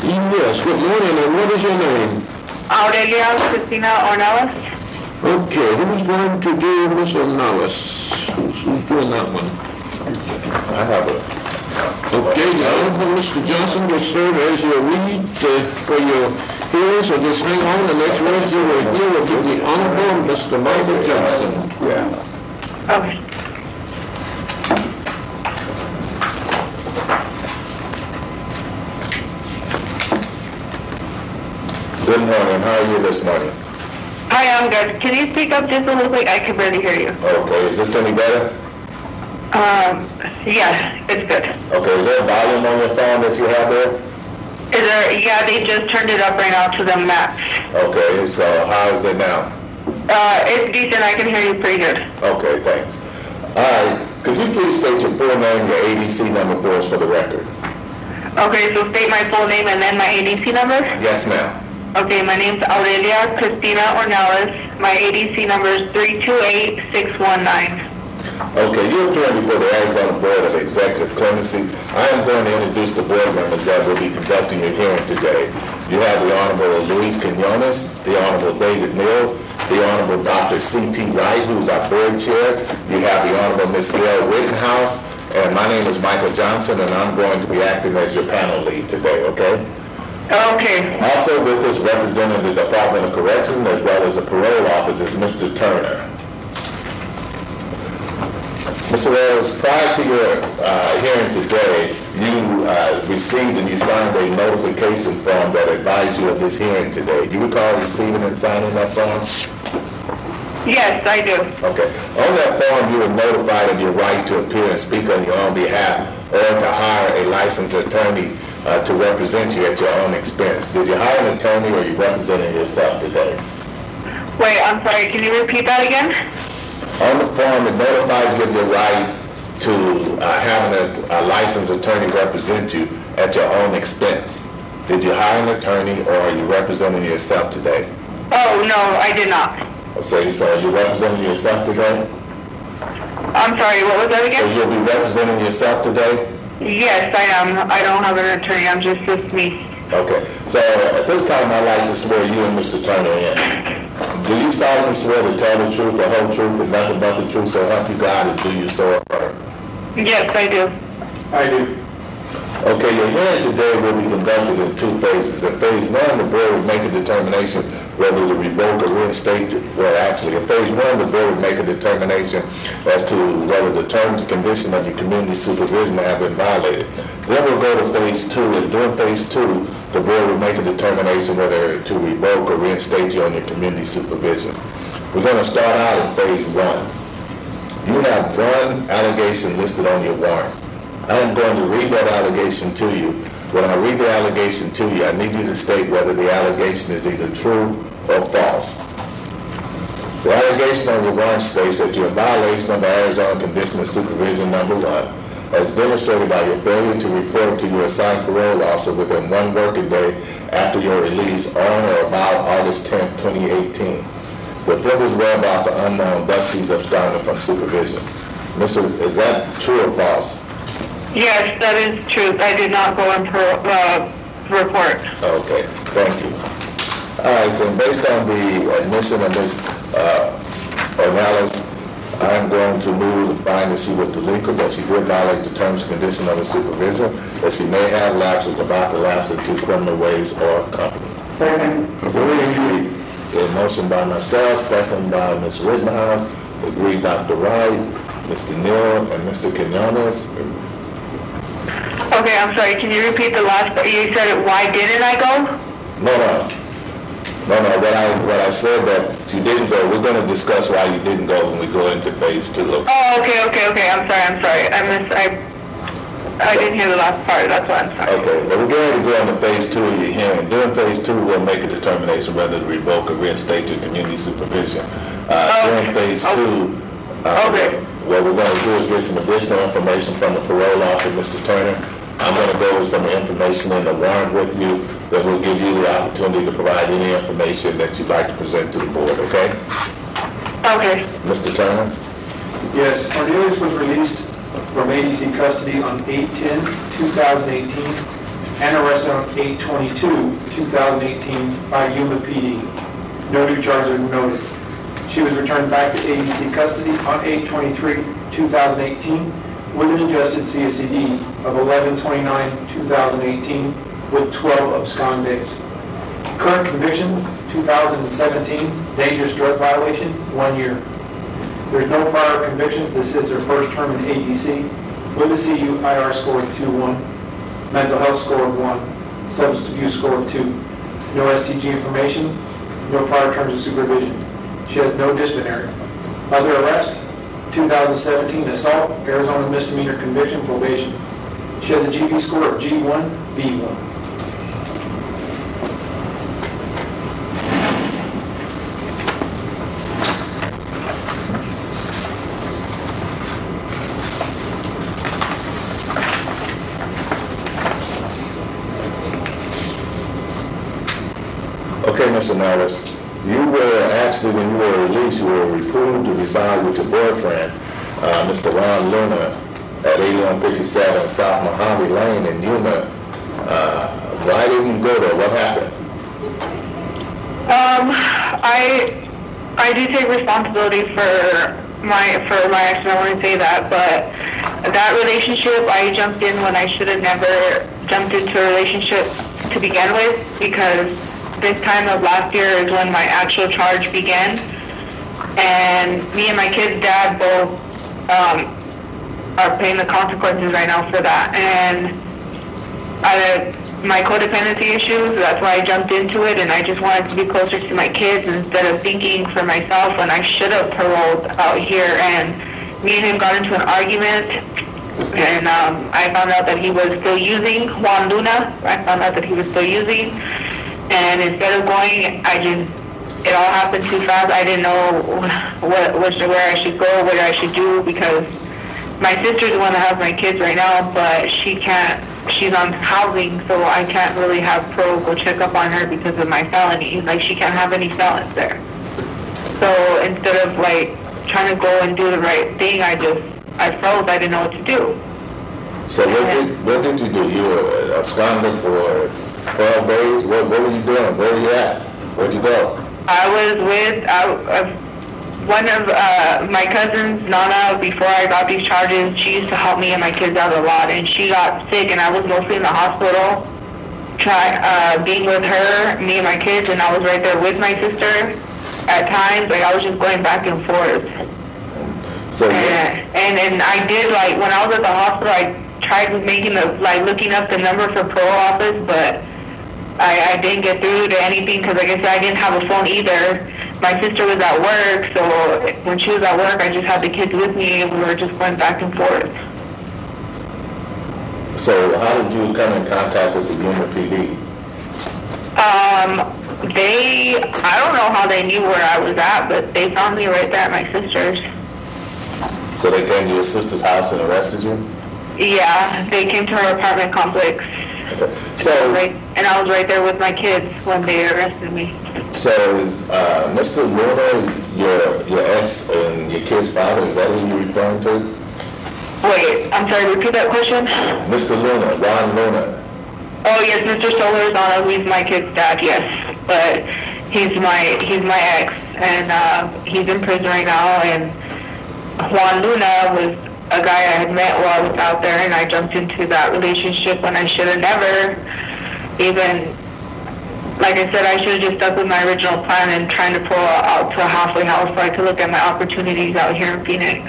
Yes, good morning, and what is your name? Aurelia Cristina Ornelas. Okay, who's going to do Miss Ornelas? Who's doing that one? I have it. Okay, the Honorable Mr. Johnson will serve as your lead for your hearing, so just hang on, the next resident will hear will be the Honorable Mr. Michael Johnson. Yeah. Okay. Good morning. How are you this morning? Hi, I'm good. Can you speak up just a little bit? I can barely hear you. Okay. Is this any better? Yeah, it's good. Okay. Is there a volume on your phone that you have there? Is there? Yeah, they just turned it up right now to the max. Okay. So how is it now? It's decent. I can hear you pretty good. Okay. Thanks. All right. Could you please state your full name, your ADC number for us for the record? Okay, so state my full name and then my ADC number? Yes, ma'am. Okay, my name's Aurelia Cristina Ornelas. My ADC number is 328619. Okay, you're appearing before the Arizona Board of Executive Clemency. I am going to introduce the board members that will be conducting your hearing today. You have the Honorable Luis Quinones, the Honorable David Neal, the Honorable Dr. C.T. Wright, who's our board chair. You have the Honorable Ms. Gail Rittenhouse, and my name is Michael Johnson, and I'm going to be acting as your panel lead today, okay? Okay. Also with us representing the Department of Corrections as well as the parole office is Mr. Turner. Mr. Wells, prior to your hearing today, you received and you signed a notification form that advised you of this hearing today. Do you recall receiving and signing that form? Yes, I do. Okay. On that form, you were notified of your right to appear and speak on your own behalf or to hire a licensed attorney to represent you at your own expense. Did you hire an attorney or are you representing yourself today? Wait, I'm sorry. Can you repeat that again? On the form, it notifies you of your right to having a licensed attorney represent you at your own expense. Did you hire an attorney or are you representing yourself today? Oh, no, I did not. So you're representing yourself today? I'm sorry, what was that So again? you'll be representing yourself today? Yes, I am. I don't have an attorney. I'm just me. Okay. So at this time, I'd like to swear you and Mr. Turner in. Do you solemnly swear to tell the truth, the whole truth, and nothing but the truth, so help you God, and do you so affirm? Yes, I do. I do. Okay, your hearing today will be conducted in two phases. In phase one, the board will make a determination whether to revoke or reinstate it. Well, actually, in phase one, the board will make a determination as to whether the terms and conditions of your community supervision have been violated. Then we'll go to phase two, and during phase two, the board will make a determination whether to revoke or reinstate you on your community supervision. We're going to start out in phase one. You have one allegation listed on your warrant. I am going to read that allegation to you. When I read the allegation to you, I need you to state whether the allegation is either true or false. The allegation on your warrant states that you're in violation of Arizona Condition of Supervision number 1, as demonstrated by your failure to report to your assigned parole officer within one working day after your release on or about August 10, 2018. The offender's whereabouts are unknown, thus he's absconded from supervision. Is that true or false? Yes, that is true. I did not go and report. Okay, thank you. All right, then based on the admission of Ms. Ornelas, I am going to move and find that she was delinquent, that she did violate the terms and conditions of her supervision, that she may have lapsed or about to lapse into criminal ways or company. Second. A motion by myself, second by Ms. Rittenhouse, agreed Dr. Wright, Mr. Neal, and Mr. Quinones. Okay, I'm sorry. Can you repeat the last part? You said, why didn't I go? No. What I said that you didn't go, we're going to discuss why you didn't go when we go into phase two. Okay? Oh, okay. I'm sorry. I didn't hear the last part. That's why I'm sorry. Okay, but we're going to go into phase two of your hearing. During phase two, we'll make a determination whether to revoke or reinstate your community supervision. During phase two, what we're going to do is get some additional information from the parole officer, Mr. Turner. I'm going to go with some information in the warrant with you that will give you the opportunity to provide any information that you'd like to present to the board, okay? Okay. Mr. Turner? Yes, Cornelius was released from ADC custody on 8/10/2018 and arrested on 8/22/2018 by Yuma PD. No new charges were noted. She was returned back to ABC custody on 8/23/2018 with an adjusted CSCD of 11/29/2018 with 12 abscond days. Current conviction, 2017, dangerous drug violation, 1 year. There's no prior convictions. This is their first term in ABC with a CUIR score of 2-1, mental health score of 1, substance abuse score of 2, no STG information, no prior terms of supervision. She has no disciplinary. Other arrest, 2017 assault, Arizona misdemeanor conviction, probation. She has a GV score of G1, B1. Okay, Mr. Norris, you were actually, when you were released, you were reproved to reside with your boyfriend, Mr. Ron Luna, at 8157 South Mojave Lane in Yuma. Why didn't you go there? What happened? I do take responsibility for my actions. I want to say that, but that relationship, I jumped in when I should have never jumped into a relationship to begin with, because this time of last year is when my actual charge began, and me and my kid's dad both are paying the consequences right now for that. And my codependency issues, that's why I jumped into it, and I just wanted to be closer to my kids instead of thinking for myself when I should have paroled out here. And me and him got into an argument, and I found out that he was still using Juan Luna. And instead of going, it all happened too fast. I didn't know where I should go, what I should do, because my sister's the one that has my kids right now, but she can't. She's on housing, so I can't really have Pro go check up on her because of my felony. Like, she can't have any felons there. So instead of like trying to go and do the right thing, I froze. I didn't know what to do. So what did you do? You were absconded for 12 days? What were you doing? Where were you at? Where'd you go? I was with one of my cousins, Nana. Before I got these charges, she used to help me and my kids out a lot, and she got sick, and I was mostly in the hospital, being with her, me and my kids, and I was right there with my sister at times. Like, I was just going back and forth. So and I did, like, when I was at the hospital, I tried looking up the number for parole office, but I didn't get through to anything because, like I said, I didn't have a phone either. My sister was at work, so when she was at work, I just had the kids with me, and we were just going back and forth. So how did you come in contact with the Yuma PD? I don't know how they knew where I was at, but they found me right there at my sister's. So they came to your sister's house and arrested you? Yeah, they came to her apartment complex. Okay. So, and I was right there with my kids when they arrested me. So is Mr. Luna your ex and your kid's father? Is that who you're referring to? Wait, I'm sorry, repeat that question? Mr. Luna, Ron Luna. Oh yes, Mr. Solorzano, he's my kid's dad, yes. But he's my ex, and he's in prison right now. And Juan Luna was a guy I had met while I was out there, and I jumped into that relationship when I should have never even, like I said, I should have just stuck with my original plan and trying to pull out to a halfway house so I could look at my opportunities out here in Phoenix.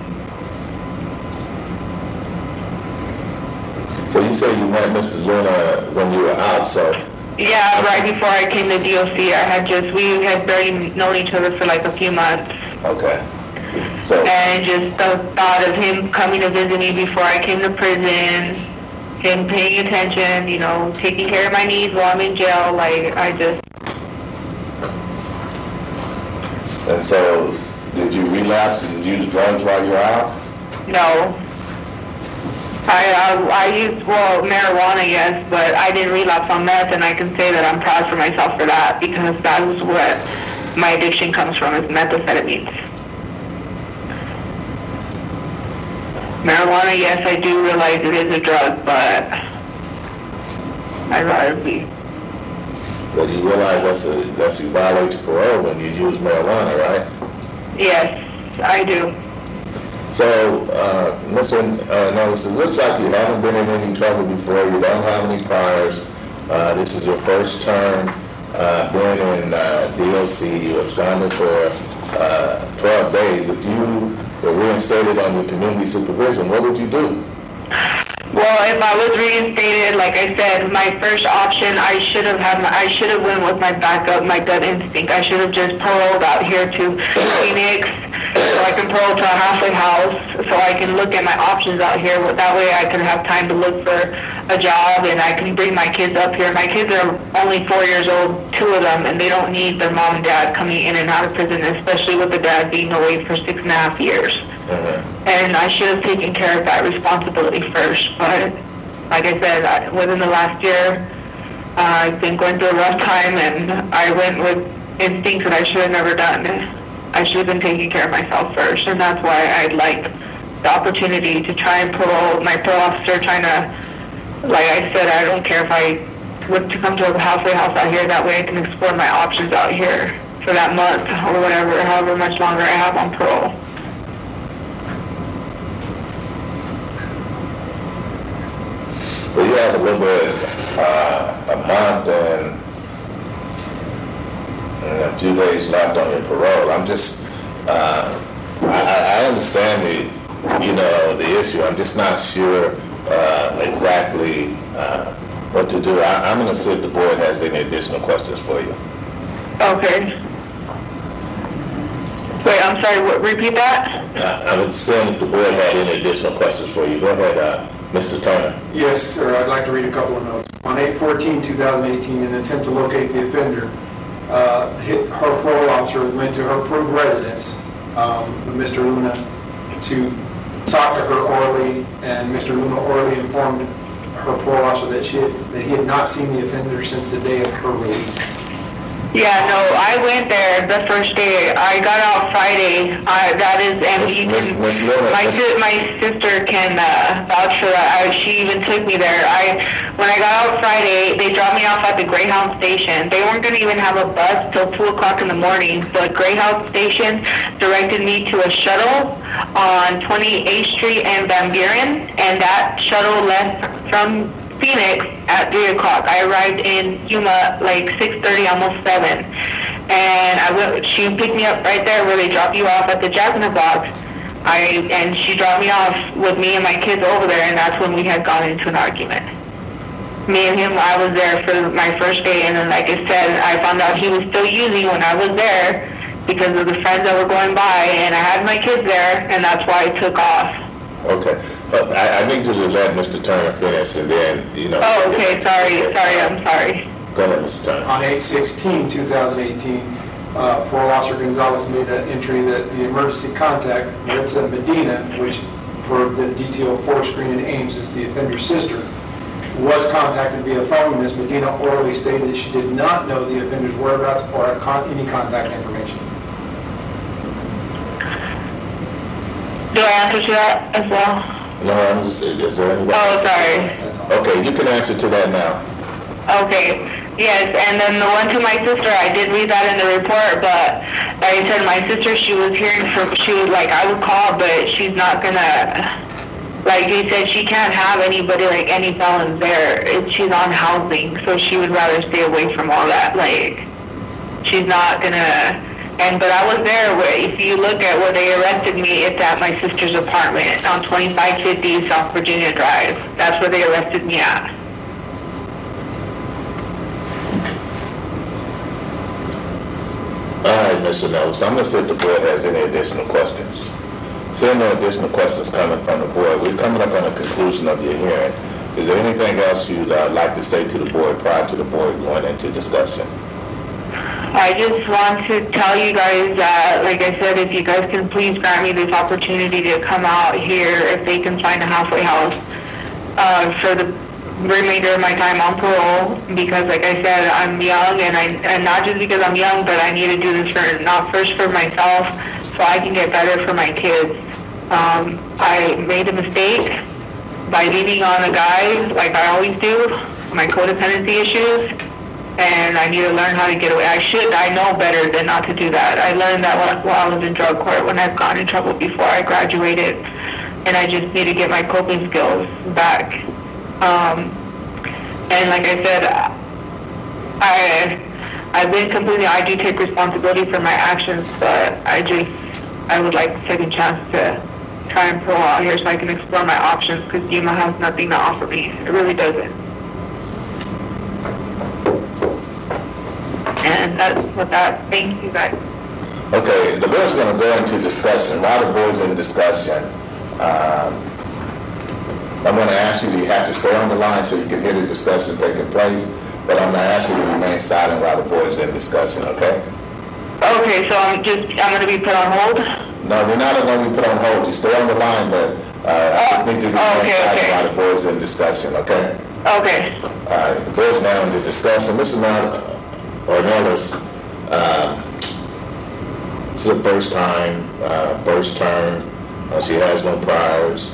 So you say you met Mr. Luna when you were out, so... Yeah, right before I came to DOC, we had barely known each other for like a few months. Okay. So, and just the thought of him coming to visit me before I came to prison, him paying attention, taking care of my needs while I'm in jail, And so, did you relapse and use drugs while you were out? No. I used, marijuana, yes, but I didn't relapse on meth, and I can say that I'm proud for myself for that, because that is what my addiction comes from, is methamphetamines. Marijuana, yes, I do realize it is a drug, but I'd rather be. But you realize that's you violate your parole when you use marijuana, right? Yes, I do. So, Mr. Nellis, it looks like you haven't been in any trouble before. You don't have any priors. This is your first term being in DOC. You absconded for 12 days. If you were reinstated under community supervision, what would you do? Well, if I was reinstated, like I said, my first option, I should have went with my backup, my gut instinct. I should have just paroled out here to Phoenix, so I can parole to a halfway house, so I can look at my options out here. That way I can have time to look for a job, and I can bring my kids up here. My kids are only 4 years old, 2 of them, and they don't need their mom and dad coming in and out of prison, especially with the dad being away for 6.5 years. And I should have taken care of that responsibility first. But like I said, within the last year, I've been going through a rough time, and I went with instincts that I should have never done. I should have been taking care of myself first, and that's why I'd like the opportunity to try and parole my parole officer, trying to, like I said, I don't care if I were to come to a halfway house out here. That way I can explore my options out here for that month or whatever, however much longer I have on parole. Well, you have a little bit, a month and a few days left on your parole. I'm just, I understand the issue. I'm just not sure exactly what to do. I'm going to see if the board has any additional questions for you. Okay. Wait, I'm sorry, repeat that? I was saying if the board had any additional questions for you. Go ahead, Mr. Turner. Yes, sir. I'd like to read a couple of notes. On 8/14/2018, in an attempt to locate the offender, her parole officer went to her approved residence, Mr. Luna, to talk to her orally, and Mr. Luna orally informed her parole officer that he had not seen the offender since the day of her release. Yeah, no, I went there the first day. I got out Friday. And you can, my sister can vouch for that. She even took me there. When I got out Friday, they dropped me off at the Greyhound station. They weren't going to even have a bus till 2 o'clock in the morning. The Greyhound station directed me to a shuttle on 28th Street and Van Buren, and that shuttle left from Phoenix at 3 o'clock. I arrived in Yuma like 6:30, almost 7. And she picked me up right there where they drop you off at the Jasmine box. And she dropped me off with me and my kids over there, and that's when we had gone into an argument. Me and him, I was there for my first day, and then like I said, I found out he was still using when I was there because of the friends that were going by, and I had my kids there, and that's why I took off. Okay. But I need you to let Mr. Turner finish, and then, Oh, okay. Sorry. I'm sorry. Go ahead, Mr. Turner. On 8/16/2018, parole officer Gonzalez made that entry that the emergency contact, Maritza Medina, which for the DTO 4 screen in Ames is the offender's sister, was contacted via phone. Ms. Medina orally stated that she did not know the offender's whereabouts or any contact information. Do I answer to that as well? No, I'm just saying, is there anything? Oh, sorry. That's all. Okay, you can answer to that now. Okay. Yes, and then the one to my sister, I did read that in the report, but like I said, my sister, she was I would call, but she's not gonna, like you said, she can't have anybody, like any felons there. She's on housing, so she would rather stay away from all that. Like, she's not gonna, but I was there. If you look at where they arrested me, it's at my sister's apartment on 2550 South Virginia Drive. That's where they arrested me at. All right, Mr. Nellis, I'm going to see if the board has any additional questions. Seeing no additional questions coming from the board, we're coming up on the conclusion of your hearing. Is there anything else you'd like to say to the board prior to the board going into discussion? I just want to tell you guys that, like I said, if you guys can please grant me this opportunity to come out here, if they can find a halfway house for the remainder of my time on parole, because like I said, I'm young, and not just because I'm young, but I need to do this not first for myself, so I can get better for my kids. I made a mistake by leaning on a guy like I always do, my codependency issues, and I need to learn how to get away. I know better than not to do that. I learned that while I was in drug court, when I've gotten in trouble before I graduated, and I just need to get my coping skills back. And like I said, I do take responsibility for my actions, but I would like a second chance to try and pull out here so I can explore my options, because Yuma has nothing to offer me. It really doesn't. And that's what that, thank you guys. Okay, the board's going to go into discussion. While the board's in discussion, I'm going to ask you have to stay on the line so you can hear the discussion taking place, but I'm going to ask you to remain silent while the board is in discussion, okay? Okay, so I'm going to be put on hold? No, we're not going to be put on hold. You stay on the line, but I just need you to remain silent while the board's in discussion, okay? Okay. All right, the board's now in the discussion. Mrs. Ornelas, this is her first time, first term. She has no priors.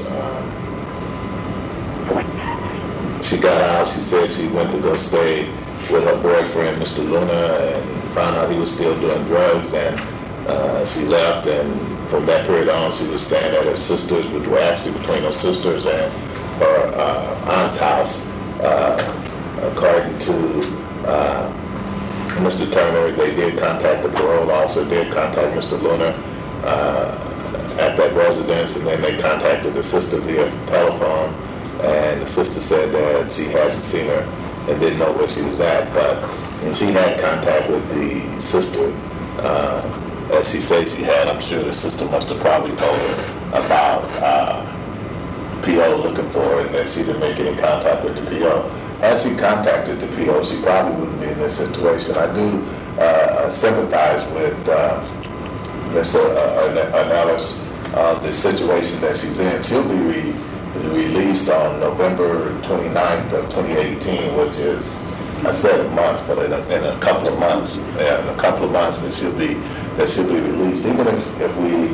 She got out. She said she went to go stay with her boyfriend, Mr. Luna, and found out he was still doing drugs, and she left, and from that period on, she was staying at her sister's, which were actually between her sister's and her aunt's house. According to Mr. Turner, they did contact the parole officer, did contact Mr. Luna at that residence, and then they contacted the sister via telephone, and the sister said that she hadn't seen her and didn't know where she was at, but when she had contact with the sister, as she says she had, I'm sure the sister must have probably told her about PO looking for her, and that she didn't make any contact with the PO. Had she contacted the PO, she probably wouldn't be in this situation. I do sympathize with Ms. Ornelas, the situation that she's in. She'll be released on November 29th of 2018, which is, I said a month, but in a couple of months. Yeah, in a couple of months that she'll be released. Even if we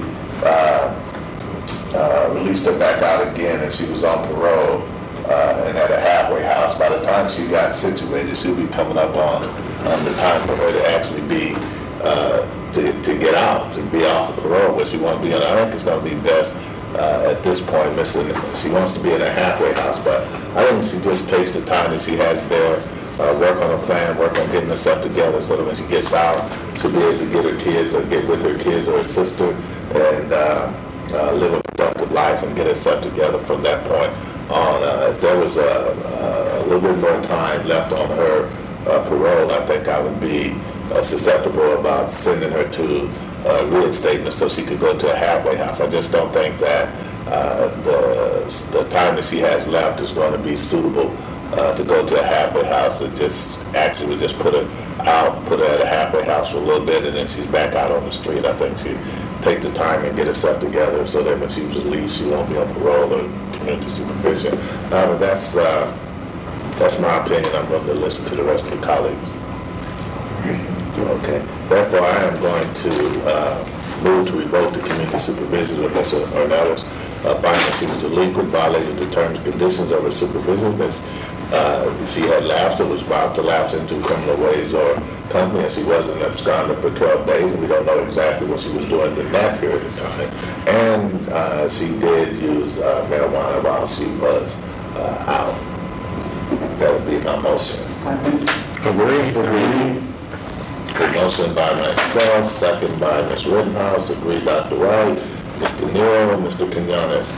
released her back out again and she was on parole and at a halfway house, by the time she got situated, she'll be coming up on the time for her to actually be to get out, to be off of parole, where she won't be in. I think it's going to be best at this point. She wants to be in a halfway house, but I think she just takes the time that she has there, work on a plan, work on getting herself together, so that when she gets out, she'll be able to get her kids or get with her kids or her sister and live a productive life and get herself together from that point on. If there was a little bit more time left on her parole, I think I would be susceptible about sending her to reinstatement so she could go to a halfway house. I just don't think that the time that she has left is going to be suitable to go to a halfway house. It just actually would just put her out, put her at a halfway house for a little bit, and then she's back out on the street. I think she'd take the time and get herself together so that when she was released, she won't be on parole or community supervision. But that's my opinion. I'm going to listen to the rest of the colleagues. Okay. Therefore, I am going to move to revoke the community supervision of Ms. Ornelas, finding that she was delinquent, violated the terms and conditions of her supervision, that she had lapsed or was about to lapse into criminal ways or company, and she wasn't absconded for 12 days, and we don't know exactly what she was doing in that period of time. And she did use marijuana while she was out. That would be my motion. Agree. The motion by myself, second by Ms. Rittenhouse. Agree, Dr. White, Mr. Neal, Mr. Quinones.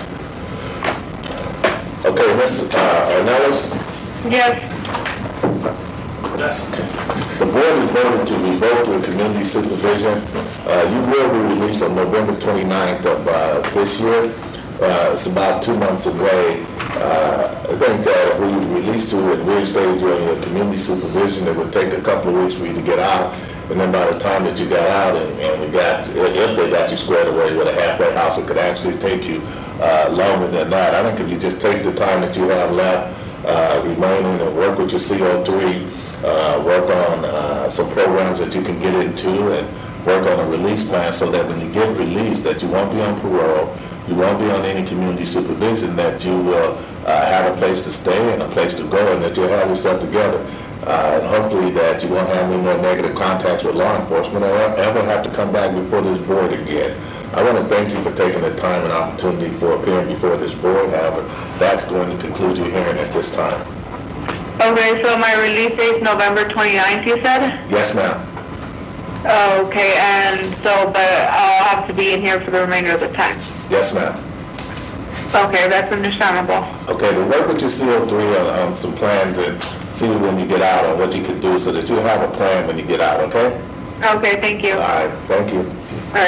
Okay, Ms. Ornelas? Yes. That's okay. The board has voted to revoke the community supervision. You will be released on November 29th of this year. It's about 2 months away. I think that if we released you and reinstated you in your community supervision, it would take a couple of weeks for you to get out. And then by the time that you got out and if they got you squared away with a halfway house, it could actually take you longer than that. I think if you just take the time that you have left remaining and work with your CO3, work on some programs that you can get into and work on a release plan so that when you get released that you won't be on parole, you won't be on any community supervision, that you will have a place to stay and a place to go, and that you'll have yourself together. And hopefully that you won't have any more negative contacts with law enforcement or ever have to come back before this board again. I want to thank you for taking the time and opportunity for appearing before this board. However, that's going to conclude your hearing at this time. Okay, so my release date is November 29th, you said? Yes, ma'am. Okay, and so, but I'll have to be in here for the remainder of the time. Yes, ma'am. Okay, that's understandable. Okay, but work with your CO3 on some plans and see when you get out on what you can do so that you have a plan when you get out, okay? Okay, thank you. All right, thank you.